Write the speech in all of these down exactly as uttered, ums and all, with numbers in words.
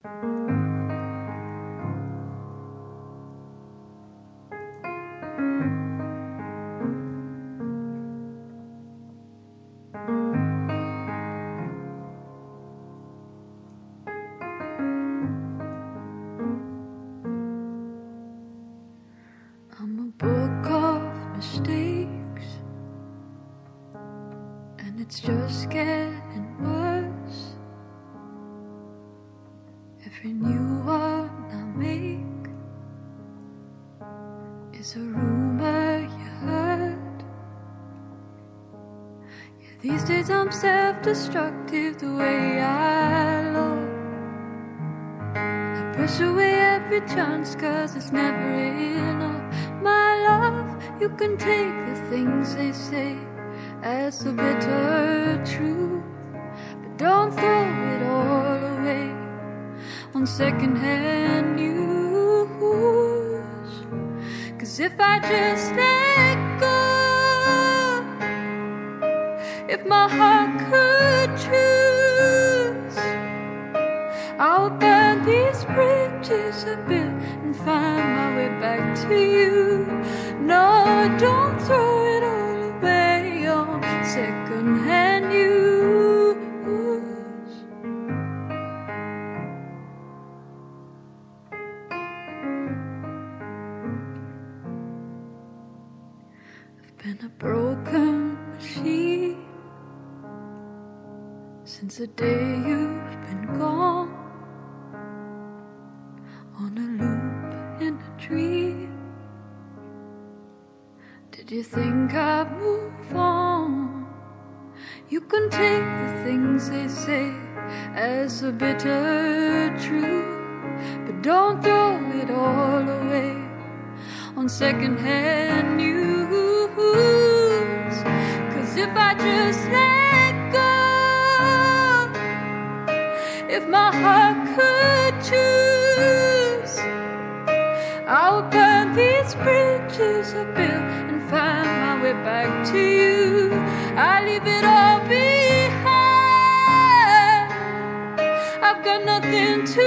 I'm a book of mistakes, and it's just getting worse. Every new one I make is a rumor you heard. Yeah, these days I'm self-destructive the way I love. I push away every chance cause it's never enough. My love, you can take the things they say as the bitter truth, but don't throw it all away on second-hand news. Cause if I just let go, if my heart could choose, I'll burn these bridges a bit and find my way back to you. No, don't throw it all away on second-hand news. I've been a broken machine since the day you've been gone, on a loop in a dream. Did you think I'd move on? You can take the things they say as a bitter truth, but don't throw it all away on second-hand news. Cause if I just let go, if my heart could choose, I would burn these bridges a bit and find my way back to you. I leave it all behind. I've got nothing to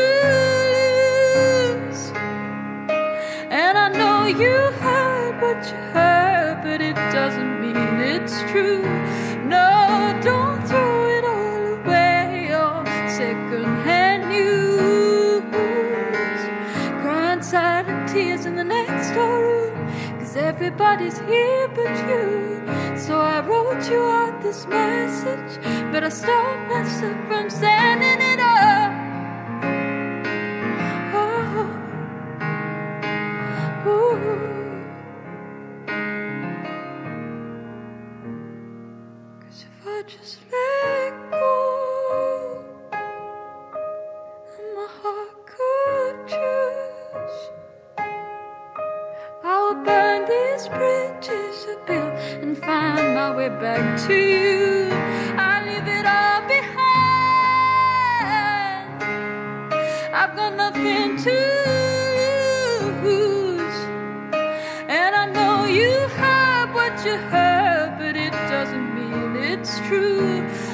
lose, and I know you heard what you heard, but it doesn't mean it's true. No, don't throw it all away on second-hand news. Crying silent tears in the next door room, cause everybody's here but you. So I wrote you out this message, but I stopped myself from sending it up. Oh, ooh. Cause if I just let go, and my heart could choose, I would burn these bridges a bit and find my way back to you. I leave it all behind. I've got nothing to lose, and I know you heard what you heard, but it doesn't mean it's true.